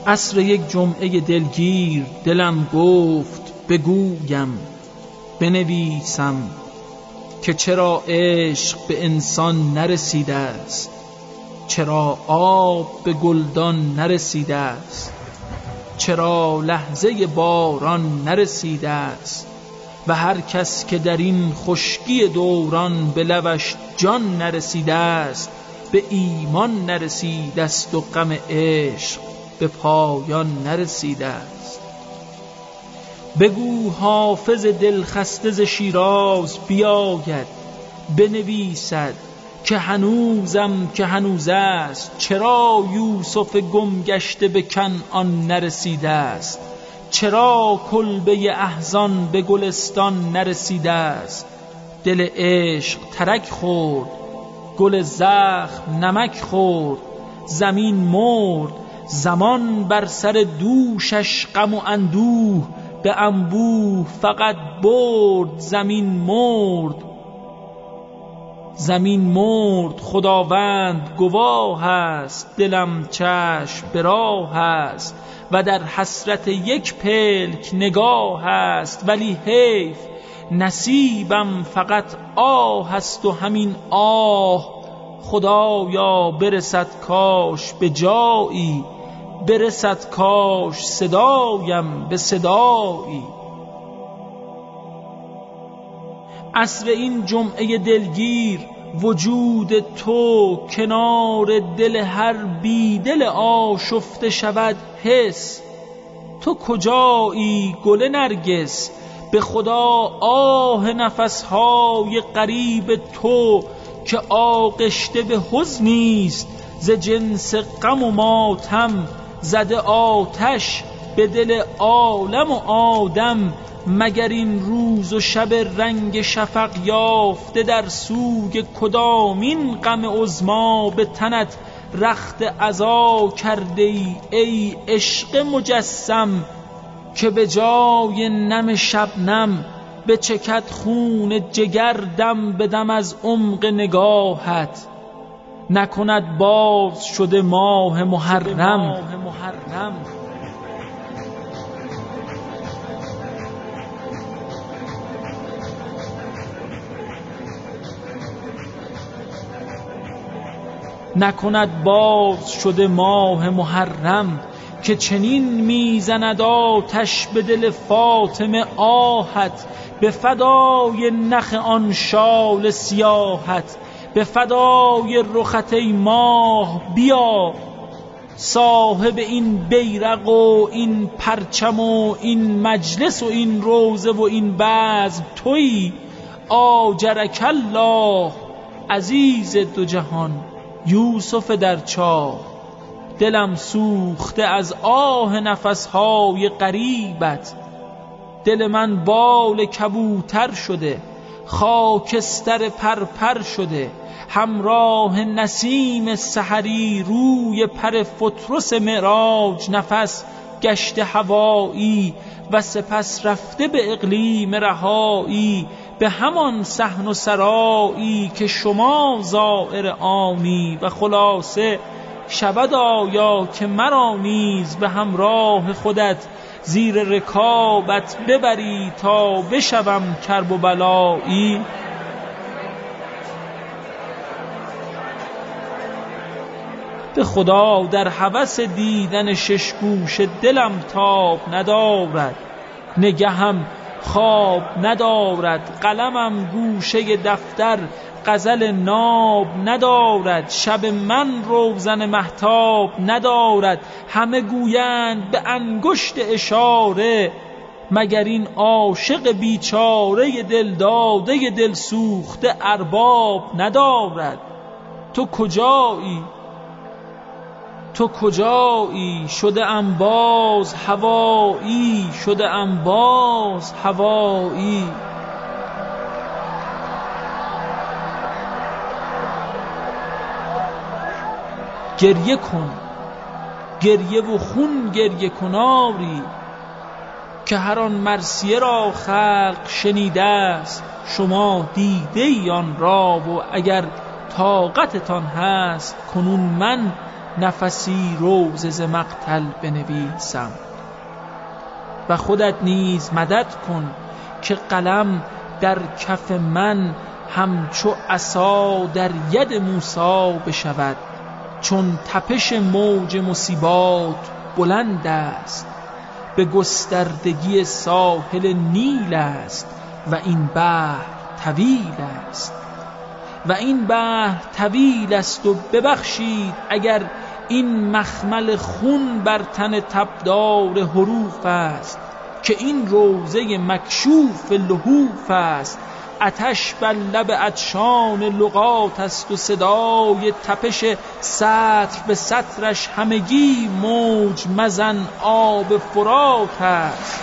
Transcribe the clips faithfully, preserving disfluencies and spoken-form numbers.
عصر یک جمعه دلگیر دلم گفت بگویم بنویسم که چرا عشق به انسان نرسیده است، چرا آب به گلدان نرسیده است، چرا لحظه باران نرسیده است و هر کس که در این خشکی دوران به لبش جان نرسیده است به ایمان نرسیده است و غم عشق به پایان نرسیده است. بگو حافظ دلخسته ز شیراز بیاید بنویسد که هنوزم که هنوز است، چرا یوسف گم گشته به کنعان نرسیده است، چرا کلبه احزان به گلستان نرسیده است. دل عشق ترک خورد، گل زخم نمک خورد، زمین مرد، زمان بر سر دوشش غم و اندوه به انبوه فقط برد. زمین مرد، زمین مرد، خداوند گواه است، دلم چشم به راه است و در حسرت یک پلک نگاه است، ولی حیف نصیبم فقط آه است و همین آه خدایا برسد کاش به جایی، برسد کاش صدایم به صدایی. عصر این جمعه دلگیر وجود تو کنار دل هر بی دل آشفته شود حس. تو کجایی گل نرگس؟ به خدا آه نفسهای قریب تو که آغشته به حزنیست ز جنس غم و ماتم، زده آتش به دل عالم و آدم. مگر این روز و شب رنگ شفق یافته در سوگ کدامین غم عظما به تنت رخت عزا کرده ای ای عشق مجسم که به جای نم شبنم بچکد خون جگر دم به دم از عمق نگاهت. نکند باز شده ماه محرم، نکند باز شده ماه محرم که چنین میزند آتش به دل فاطمه آهت. به فدای نخ آن شال سیاهت، به فدای رخت ای ماه بیا. صاحب این بیرق و این پرچم و این مجلس و این روضه و این بزم تویی. آجرک الله عزیز دو جهان یوسف در چاه. دلم سوخته از آه نفسهای غریبت، دل من بال کبوتر شده، خاکستر پرپر شده، همراه نسیم سحری روی پر فترس معراج نفس گشت هوایی و سپس رفته به اقلیم رهایی، به همان صحن و سرایی که شما زائر آنی. و خلاصه شود آیا که مرا نیز به همراه خودت زیر رکابت ببری تا بشوم کرب و بلایی. به خدا در هوس دیدن ششگوش دلم تاب ندارد، نگهم خواب ندارد، قلمم گوشه دفتر غزل ناب ندارد، شب من روزن مهتاب ندارد. همه گویند به انگشت اشاره مگر این عاشق بیچاره دل داده دل سوخته ارباب ندارد. تو کجایی؟ تو کجایی؟ شده ام باز هوایی، شده ام باز هوایی. گریه کن، گریه و خون گریه کناری که هر آن مرثیه را خلق شنیده است. شما دیده ای آن را و اگر طاقتتان هست کنون من نفسی روز ز مقتل بنویسم. و خودت نیز مدد کن که قلم در کف من همچو عصا در ید موسی بشود. چون تپش موج مصیبات بلند است، به گستردگی ساحل نیل است و این بحر طویل است. و این بحر طویل است و ببخشید اگر این مخمل خون بر تن تبدار حروف است، که این روزه مکشوف لحوف است. آتش بر لب عطشان لغات است و صدای تپش سطر به سطرش همگی موج مزن آب فرات است.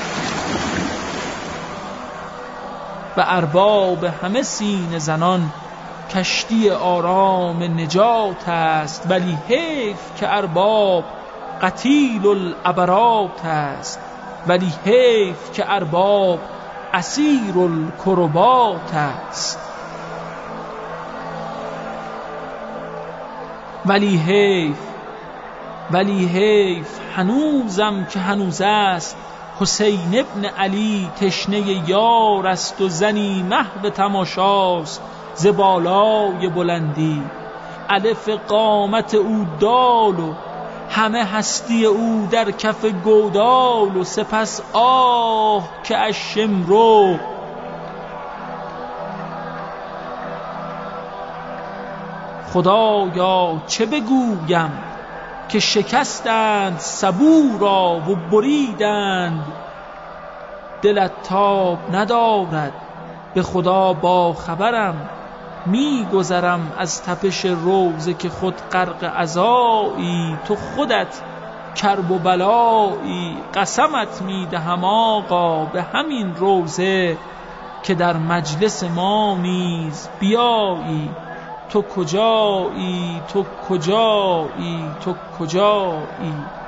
و ارباب همه سینه زنان کشتی آرام نجات است، ولی حیف که ارباب قتیل العبرات است. ولی حیف که ارباب اسیر الکربات است. ولی حیف ولی حیف هنوزم که هنوز است، حسین ابن علی تشنه یار است و زنی محو تماشاست ز بالای بلندی. الف قامت او دال و همه هستی او در کف گودال، و سپس آه که از شمرو خدایا چه بگویم که شکستند سبو را و بریدند. دلت تاب ندارد به خدا با خبرم، می گذرم از تپش روزه که خود غرق عزایی. تو خودت کرب و بلایی، قسمت می دهم آقا به همین روزه که در مجلس ما نیز بیایی. تو کجایی تو کجایی تو کجایی